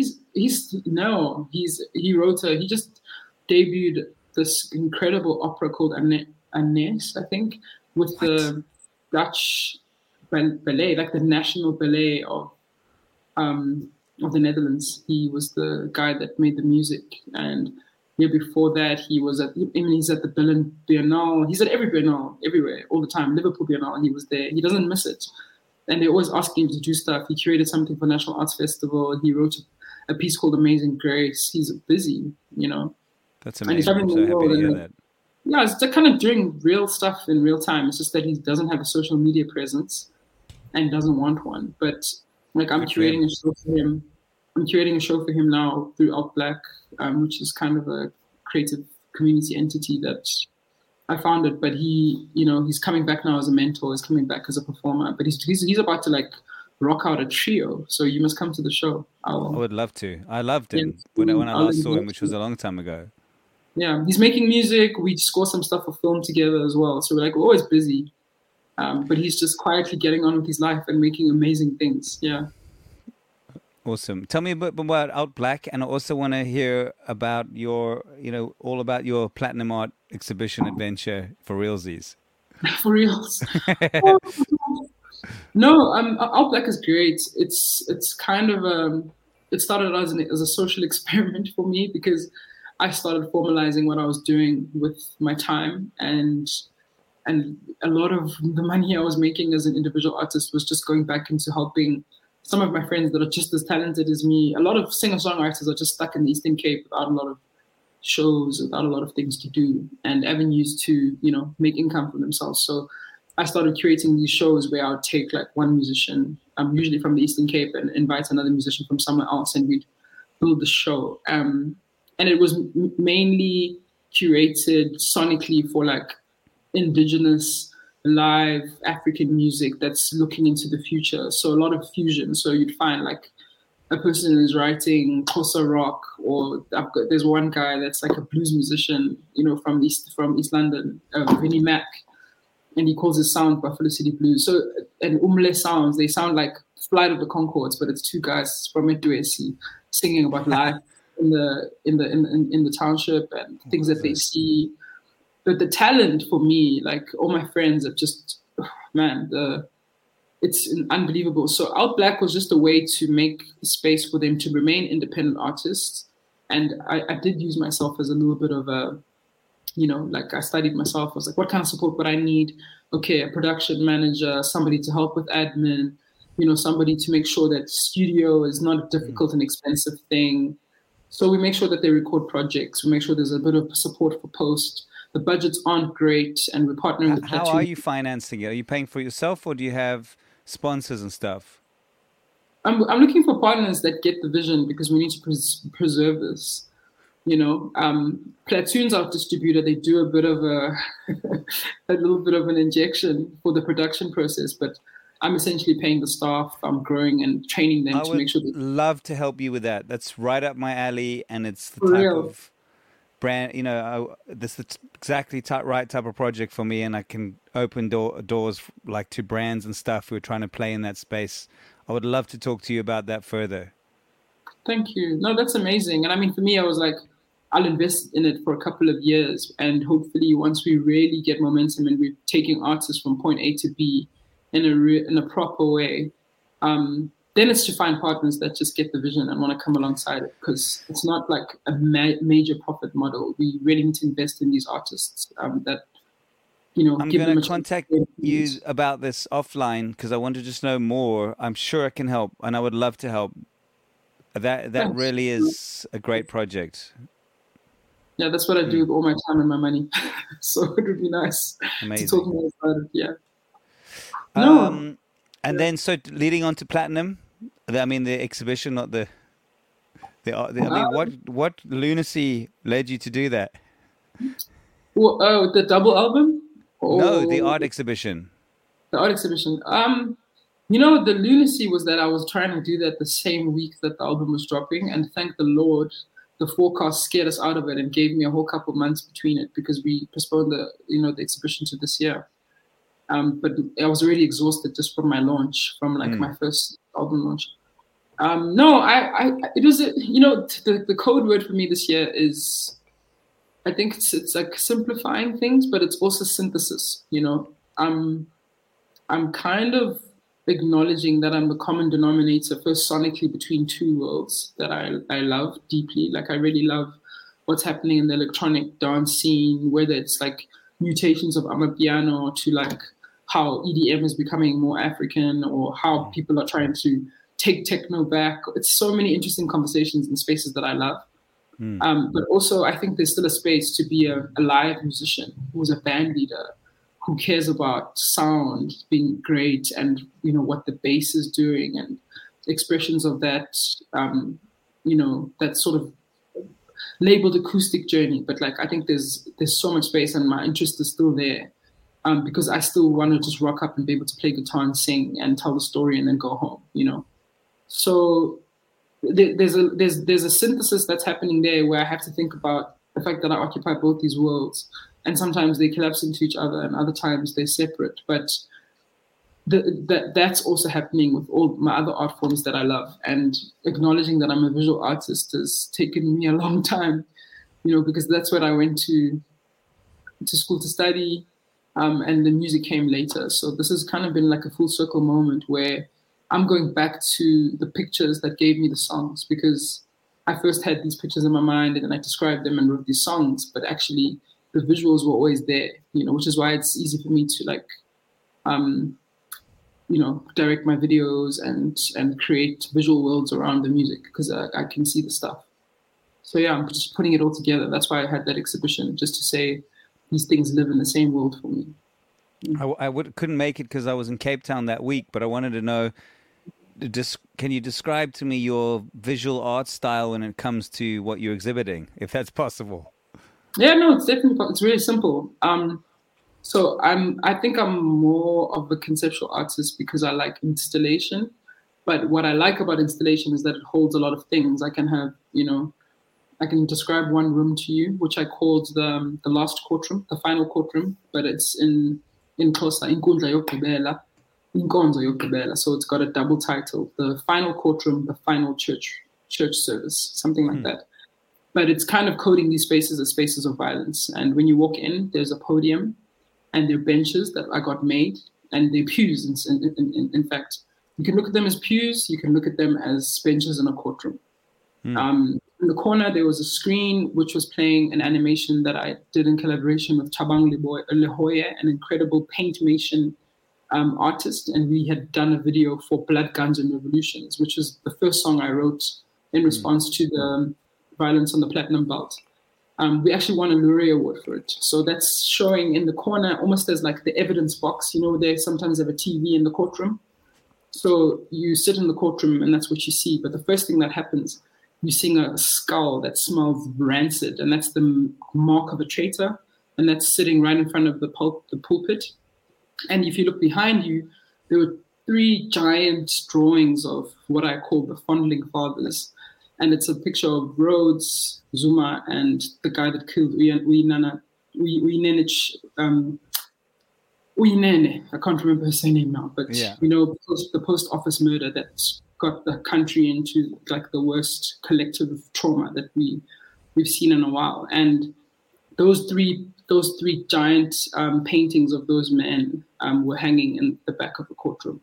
just debuted this incredible opera called Anais, I think, with the Dutch ballet, like the national ballet of the Netherlands. He was the guy that made the music, and before that he's at the Berlin Biennale. He's at every Biennale, everywhere, all the time. Liverpool Biennale, he was there. He doesn't miss it. And they always ask him to do stuff. He curated something for National Arts Festival. He wrote a piece called Amazing Grace. He's busy, That's amazing. I'm so happy to hear that. Yeah, it's kind of doing real stuff in real time. It's just that he doesn't have a social media presence and doesn't want one. But I'm curating a show for him. I'm curating a show for him now through Alt Black, which is kind of a creative community entity that I founded. But he's coming back now as a mentor. He's coming back as a performer. But he's about to rock out a trio. So you must come to the show. I would love to. I loved him when I last saw him, which was a long time ago. Yeah, he's making music. We score some stuff for film together as well. So we're always busy. But he's just quietly getting on with his life and making amazing things. Yeah. Awesome. Tell me a bit about Alt Black, and I also want to hear about all about your Platinum Art exhibition adventure for realsies. For reals. No, Alt Black is great. It's kind of it started as a social experiment for me, because I started formalizing what I was doing with my time, and a lot of the money I was making as an individual artist was just going back into helping some of my friends that are just as talented as me. A lot of singer-songwriters are just stuck in the Eastern Cape without a lot of shows, without a lot of things to do and avenues to, make income for themselves. So I started curating these shows where I would take one musician, usually from the Eastern Cape, and invite another musician from somewhere else, and we'd build the show. And it was mainly curated sonically for indigenous live African music that's looking into the future. So a lot of fusion. So you'd find a person is writing Xhosa rock, or there's one guy that's a blues musician, from East London, Vinnie Mac, and he calls his sound Buffalo City Blues. So and Umle sounds, they sound like Flight of the Conchords, but it's two guys from Edwesi singing about life in the township and things that they see. But the talent for me, all my friends have just, it's unbelievable. So Alt Black was just a way to make space for them to remain independent artists. And I did use myself as a little bit of a, I studied myself. I was what kind of support would I need? Okay, a production manager, somebody to help with admin, somebody to make sure that studio is not a difficult and expensive thing. So we make sure that they record projects. We make sure there's a bit of support for post. The budgets aren't great, and we're partnering with How are you financing it? Are you paying for it yourself, or do you have sponsors and stuff? I'm looking for partners that get the vision, because we need to preserve this. Platoon's our distributor. They do a bit of a little bit of an injection for the production process, but I'm essentially paying the staff. I'm growing and training them to make sure. I would love to help you with that. That's right up my alley, and it's the type of brand, this is exactly right type of project for me, and I can open doors to brands and stuff who are trying to play in that space. I would love to talk to you about that further. Thank you. No, that's amazing. And for me, I was I'll invest in it for a couple of years, and hopefully once we really get momentum and we're taking artists from point A to B in a proper way, then it's to find partners that just get the vision and want to come alongside it, because it's not a major profit model. We really need to invest in these artists that, I'm going to contact you about this offline, because I want to just know more. I'm sure I can help, and I would love to help. That really is a great project. Yeah, that's what I do with all my time and my money. So it would be nice to talk more about it. Yeah. And then, so leading on to Platinum, the exhibition, not the what lunacy led you to do that? Oh, the double album No, the or art exhibition. the art exhibition? You know, the lunacy was that I was trying to do that the same week that the album was dropping, and thank the Lord, the forecast scared us out of it and gave me a whole couple months between it because we postponed the exhibition to this year. But I was already exhausted just from my launch, from like my first album launch. No, it was the code word for me this year is, I think it's like simplifying things, but it's also synthesis. I'm kind of acknowledging that I'm the common denominator first sonically between two worlds that I love deeply. Like I really love what's happening in the electronic dance scene, whether it's like mutations of Amapiano to like how EDM is becoming more African or how people are trying to take techno back. It's so many interesting conversations in spaces that I love. But also I think there's still a space to be a live musician who's a band leader, who cares about sound being great and what the bass is doing and expressions of that that sort of labeled acoustic journey. But like I think there's so much space and my interest is still there, because I still want to just rock up and be able to play guitar and sing and tell the story and then go home. So there's a synthesis that's happening there where I have to think about the fact that I occupy both these worlds. And sometimes they collapse into each other, and other times they're separate. But that's also happening with all my other art forms that I love. And acknowledging that I'm a visual artist has taken me a long time, because that's what I went to school to study, and the music came later. So this has kind of been like a full circle moment where I'm going back to the pictures that gave me the songs, because I first had these pictures in my mind and then I described them and wrote these songs, but actually the visuals were always there, which is why it's easy for me to like, direct my videos and create visual worlds around the music because I can see the stuff. So yeah, I'm just putting it all together. That's why I had that exhibition, just to say these things live in the same world for me. Couldn't make it because I was in Cape Town that week, but I wanted to know, can you describe to me your visual art style when it comes to what you're exhibiting, if that's possible? Yeah, no, it's really simple. So I think I'm more of a conceptual artist because I like installation. But what I like about installation is that it holds a lot of things. I can have, I can describe one room to you, which I called the last courtroom, the final courtroom, but it's in Xhosa, Inkundla Yokugqibela, Inkonzo Yokugqibela. So it's got a double title: the final courtroom, the final church service, something like that. But it's kind of coding these spaces as spaces of violence. And when you walk in, there's a podium and there are benches that I got made, and they're pews. In fact, you can look at them as pews, you can look at them as benches in a courtroom. In the corner, there was a screen which was playing an animation that I did in collaboration with Thabang Lehoya, an incredible paintmation artist. And we had done a video for Blood, Guns and Revolutions, which was the first song I wrote in response to the violence on the Platinum Belt. We actually won a Lurie Award for it. So that's showing in the corner almost as like the evidence box. They sometimes have a TV in the courtroom. So you sit in the courtroom and that's what you see. But the first thing that happens, you see a skull that smells rancid, and that's the mark of a traitor. And that's sitting right in front of the pulpit. And if you look behind you, there were 3 giant drawings of what I call the Fondling Fathers. And it's a picture of Rhodes, Zuma, and the guy that killed Uyinene. I can't remember his name now, but the post office murder that got the country into like the worst collective trauma that we've seen in a while. And those three giant paintings of those men were hanging in the back of the courtroom.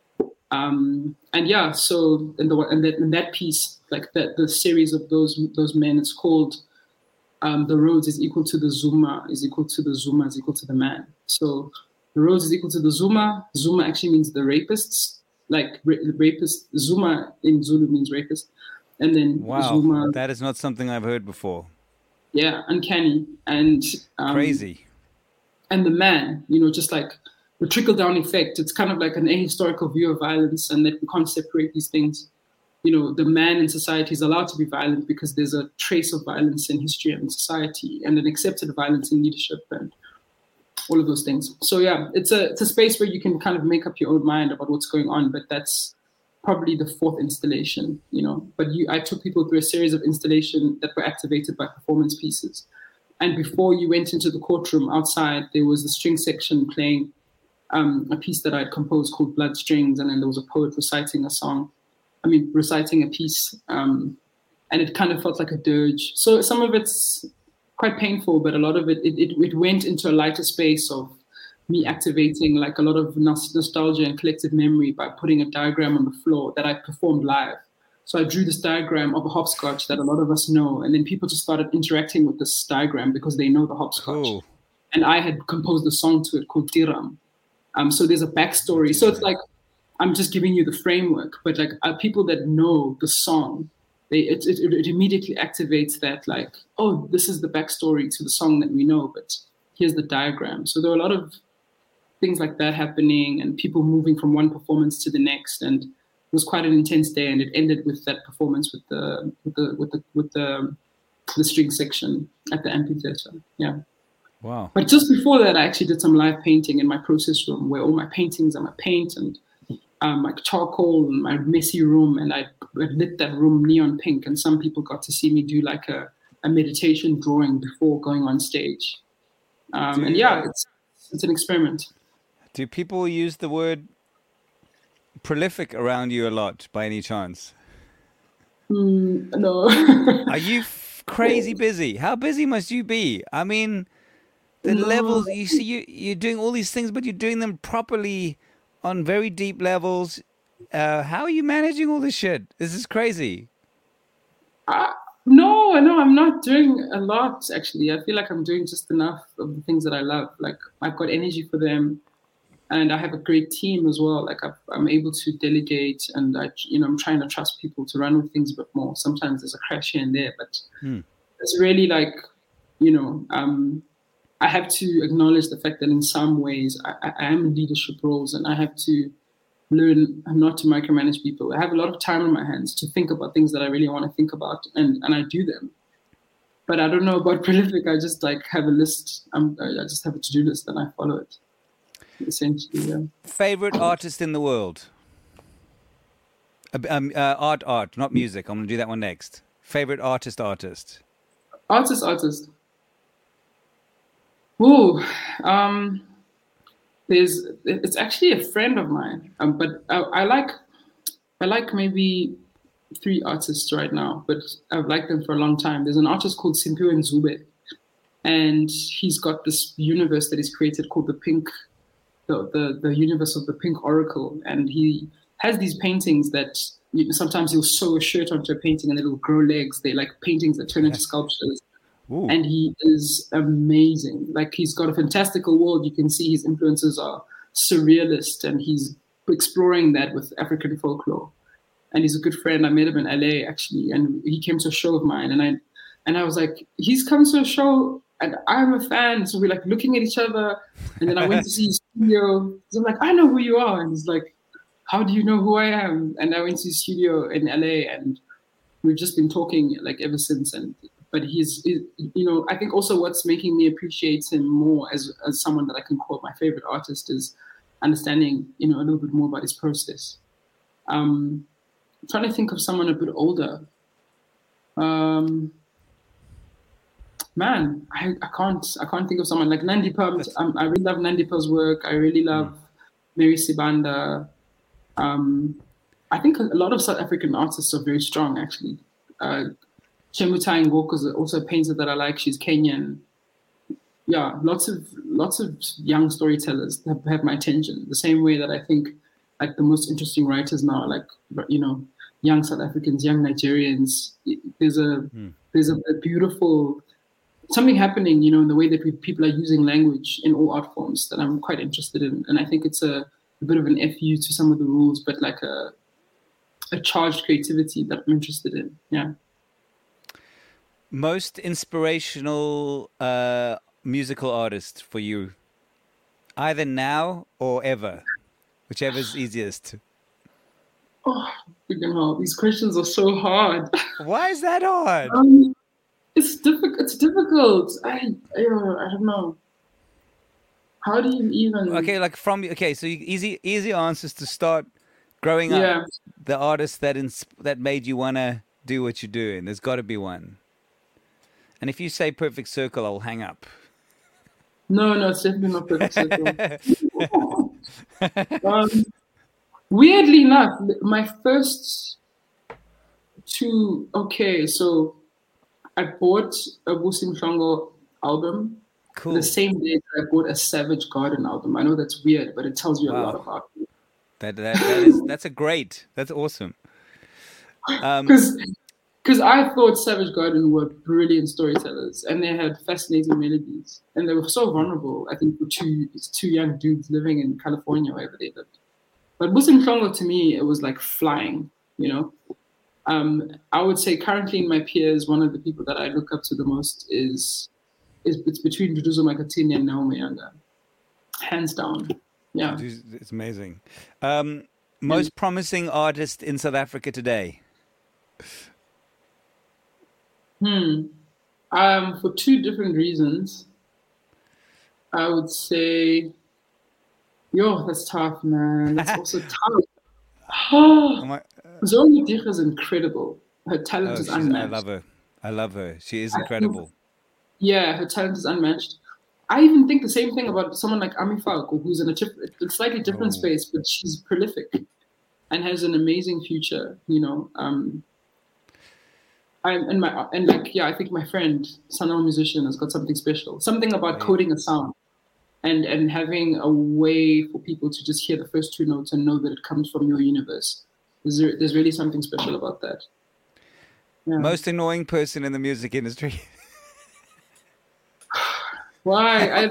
So in that piece, like the series of those men, it's called the Rhodes is equal to the Zuma is equal to the Zuma is equal to the man. So the Rhodes is equal to the Zuma. Zuma actually means the rapists, like rapist. Zuma in Zulu means rapist, and then Zuma. That is not something I've heard before. Yeah, uncanny and crazy. And the man, just like the trickle-down effect. It's kind of like an ahistorical view of violence, and that we can't separate these things. the man in society is allowed to be violent because there's a trace of violence in history and in society, and an accepted violence in leadership and all of those things. So yeah, it's a space where you can kind of make up your own mind about what's going on, but that's probably the fourth installation, But I took people through a series of installations that were activated by performance pieces. And before you went into the courtroom outside, there was the string section playing a piece that I'd composed called Blood Strings, and then there was a poet reciting a piece, and it kind of felt like a dirge. So some of it's quite painful, but a lot of it went into a lighter space of me activating like a lot of nostalgia and collective memory by putting a diagram on the floor that I performed live. So I drew this diagram of a hopscotch that a lot of us know, and then people just started interacting with this diagram because they know the hopscotch. Cool. And I had composed a song to it called Tiram. So there's a backstory. So it's like, I'm just giving you the framework, but like people that know the song, it immediately activates that like, oh, this is the backstory to the song that we know, but here's the diagram. So there were a lot of things like that happening, and people moving from one performance to the next, and it was quite an intense day. And it ended with that performance with the string section at the amphitheater. Yeah. Wow. But just before that, I actually did some live painting in my process room where all my paintings and my paint and my charcoal and my messy room, and I lit that room neon pink, and some people got to see me do like a meditation drawing before going on stage. And yeah, it's an experiment. Do people use the word prolific around you a lot by any chance? No. Are you crazy busy? How busy must you be? I mean, the levels, you see, you're doing all these things, but you're doing them properly on very deep levels. How are you managing all this shit? This is crazy. No, I'm not doing a lot, actually. I feel like I'm doing just enough of the things that I love. Like, I've got energy for them, and I have a great team as well. Like, I'm able to delegate, and I'm trying to trust people to run with things a bit more. Sometimes there's a crash here and there, but it's really like, I have to acknowledge the fact that in some ways I am in leadership roles, and I have to learn not to micromanage people. I have a lot of time on my hands to think about things that I really want to think about, and I do them. But I don't know about prolific. I just like have a list. I just have a to-do list and I follow it. Essentially, yeah. Favorite artist in the world? Art, not music. I'm going to do that one next. Favorite artist. Ooh, it's actually a friend of mine, but I like maybe 3 artists right now, but I've liked them for a long time. There's an artist called Simphiwe Nzube, and he's got this universe that he's created called the universe of the Pink Oracle, and he has these paintings that sometimes he'll sew a shirt onto a painting and it'll grow legs. They're like paintings that turn into sculptures. Ooh. And he is amazing. Like, he's got a fantastical world. You can see his influences are surrealist, and he's exploring that with African folklore. And he's a good friend. I met him in LA, actually, and he came to a show of mine. And I was like, he's come to a show, and I'm a fan. So we're like looking at each other. And then I went to see his studio. So I'm like, I know who you are. And he's like, how do you know who I am? And I went to his studio in LA, and we've just been talking like ever since. But he's I think also what's making me appreciate him more as someone that I can call my favorite artist is understanding, a little bit more about his process. I'm trying to think of someone a bit older. Man, I can't think of someone like Nandipha. I really love Nandipha's work. I really love Mary Sibanda. I think a lot of South African artists are very strong, actually. Chemutai Ngoko is also a painter that I like. She's Kenyan. Yeah, lots of young storytellers have my attention. The same way that I think like the most interesting writers now, like young South Africans, young Nigerians. There's a beautiful something happening, in the way that people are using language in all art forms that I'm quite interested in. And I think it's a bit of an FU to some of the rules, but like a charged creativity that I'm interested in. Yeah. Most inspirational musical artist for you, either now or ever, whichever's easiest. Oh, freaking hell. These questions are so hard. Why is that hard? It's difficult. It's difficult. I don't know. How do you even? Okay, like so easy answers to start growing up. Yeah. The artist that made you wanna do what you're doing. There's got to be one. And if you say Perfect Circle, I'll hang up. No, it's definitely not Perfect Circle. Weirdly enough, my first two. Okay, so I bought a Busi Mhlongo album. Cool. The same day that I bought a Savage Garden album. I know that's weird, but it tells you a lot about me. That's awesome. Because I thought Savage Garden were brilliant storytellers, and they had fascinating melodies, and they were so vulnerable. I think for two young dudes living in California, wherever they lived. But Busi Mhlongo, to me, it was like flying. I would say currently in my peers, one of the people that I look up to the most is it's between Duduzo Makhathini and Naomi Younger, hands down. Yeah, it's amazing. Most promising artist in South Africa today. For two different reasons, I would say, that's tough, man. That's also tough. Zoni Dich is incredible. Her talent is unmatched. I love her. She is incredible. Yeah, her talent is unmatched. I even think the same thing about someone like Ami Faku, who's in a slightly different space, but she's prolific and has an amazing future. I think my friend, Sanal Musician, has got something special. Something about coding a sound and having a way for people to just hear the first two notes and know that it comes from your universe. There's really something special about that. Yeah. Most annoying person in the music industry. Why?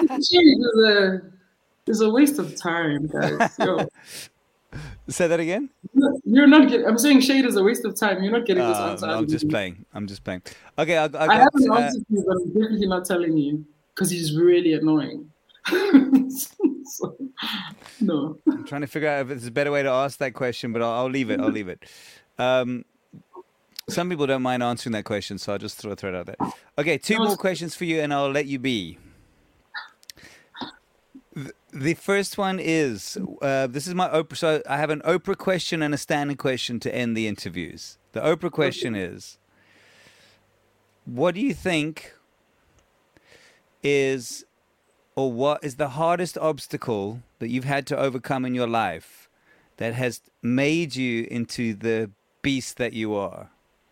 It's a waste of time, guys. Yo. Say that again? You're not getting. I'm saying shade is a waste of time. You're not getting this answer. I'm just playing. Okay, I have an answer to you, but I'm definitely not telling you because he's really annoying. So, no. I'm trying to figure out if there's a better way to ask that question, but I'll leave it. Some people don't mind answering that question, so I'll just throw it out there. Okay, two more questions for you, and I'll let you be. The first one is, this is my Oprah, so I have an Oprah question and a standing question to end the interviews. The Oprah question is, what do you think is, or what is the hardest obstacle that you've had to overcome in your life that has made you into the beast that you are?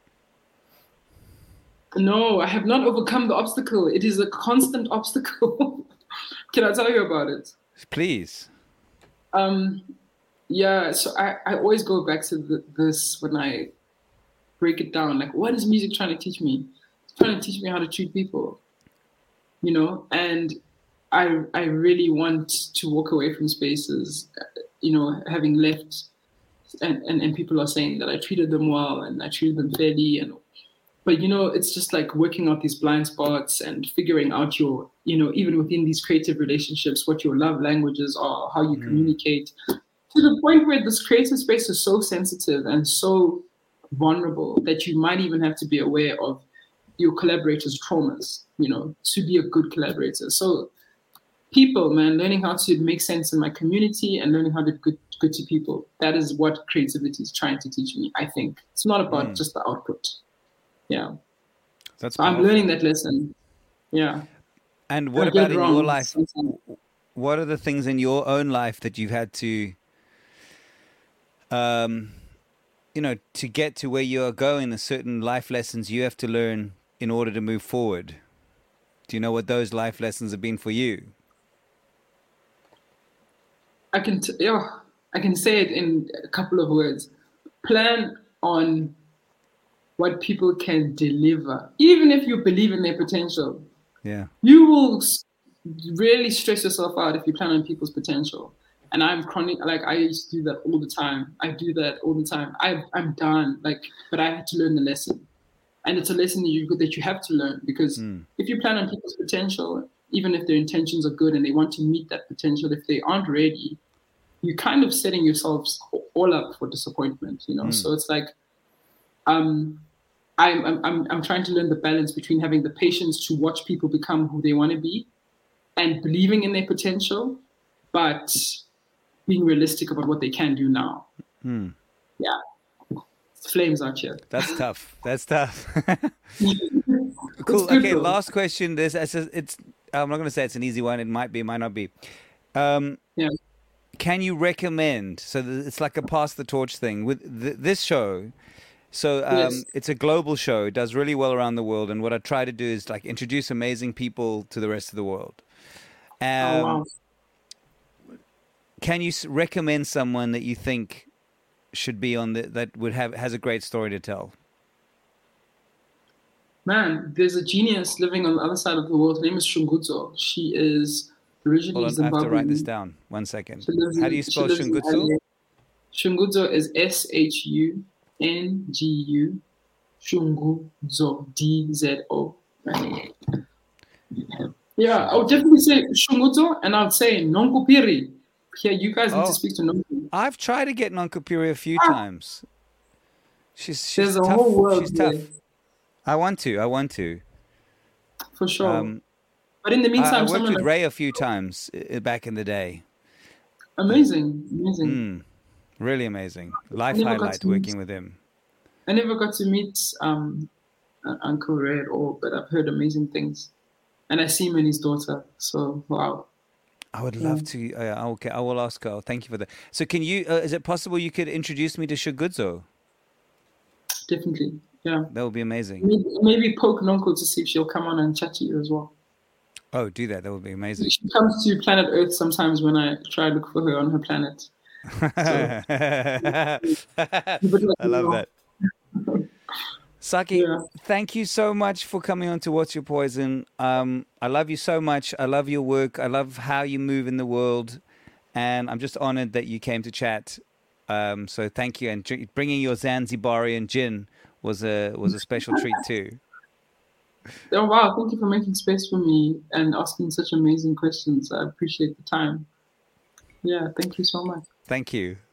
No, I have not overcome the obstacle. It is a constant obstacle. Can I tell you about it? Please. Yeah, so I always go back to this when I break it down. Like, what is music trying to teach me? It's trying to teach me how to treat people, and I really want to walk away from spaces, having left and people are saying that I treated them well and I treated them fairly, but it's just like working out these blind spots and figuring out your, even within these creative relationships, what your love languages are, how you communicate, to the point where this creative space is so sensitive and so vulnerable that you might even have to be aware of your collaborators' traumas, to be a good collaborator. So people, man, learning how to make sense in my community and learning how to be good to people. That is what creativity is trying to teach me, I think. It's not about just the output. Yeah. So I'm learning that lesson. Yeah. And what about in your life? Sometimes. What are the things in your own life that you've had to, to get to where you are going, the certain life lessons you have to learn in order to move forward? Do you know what those life lessons have been for you? I can say it in a couple of words. Plan on what people can deliver, even if you believe in their potential. Yeah, you will really stress yourself out if you plan on people's potential. And I'm chronic. Like, I used to do that all the time. I do that all the time. I'm done. But I had to learn the lesson, and it's a lesson that you have to learn, because if you plan on people's potential, even if their intentions are good and they want to meet that potential, if they aren't ready, you're kind of setting yourselves all up for disappointment, you know. So it's like, I'm trying to learn the balance between having the patience to watch people become who they want to be and believing in their potential, but being realistic about what they can do now. Yeah. It's flames out here. That's tough. That's tough. Cool. Okay, last question. I'm not going to say it's an easy one. It might be, it might not be. Yeah. Can you recommend? So it's like a pass the torch thing with this show. So Yes. it's a global show. It does really well around the world. And what I try to do is like introduce amazing people to the rest of the world. Oh, wow. Can you recommend someone that you think should be on that has a great story to tell? Man, there's a genius living on the other side of the world. Her name is Shungudzo. She is originally Hold on, I have to write this Zimbabwean. down. 1 second. She lives How in- do you she spell lives in Shungudzo? LA. Shungudzo is SHUNGU. Shungudzo. DZO. Yeah, I would definitely say Shungudzo, and I would say Nonkupiri. Yeah, you guys need to speak to Nonkupiri. I've tried to get Nonkupiri a few times. She's There's a tough. whole world She's there. tough. I want to. For sure. But in the meantime, I worked someone with like, Ray a few times back in the day. amazing. Really amazing. Life never got highlight to meet- working with him. I never got to meet Uncle Ray at all, but I've heard amazing things. And I see him and his daughter. So, wow. I would love to. Okay, I will ask her. Thank you for that. So, can you? Is it possible you could introduce me to Shungudzo? Definitely. Yeah. That would be amazing. Maybe poke Nonko to see if she'll come on and chat to you as well. Oh, do that. That would be amazing. She comes to planet Earth sometimes when I try to look for her on her planet. I love that. Saki, Yeah. thank you so much for coming on to What's Your Poison. I love you so much. I love your work. I love how you move in the world. And I'm just honored that you came to chat. So thank you. And bringing your Zanzibarian gin was a special treat too. Oh, wow. Thank you for making space for me and asking such amazing questions. I appreciate the time. Yeah. Thank you so much. Thank you.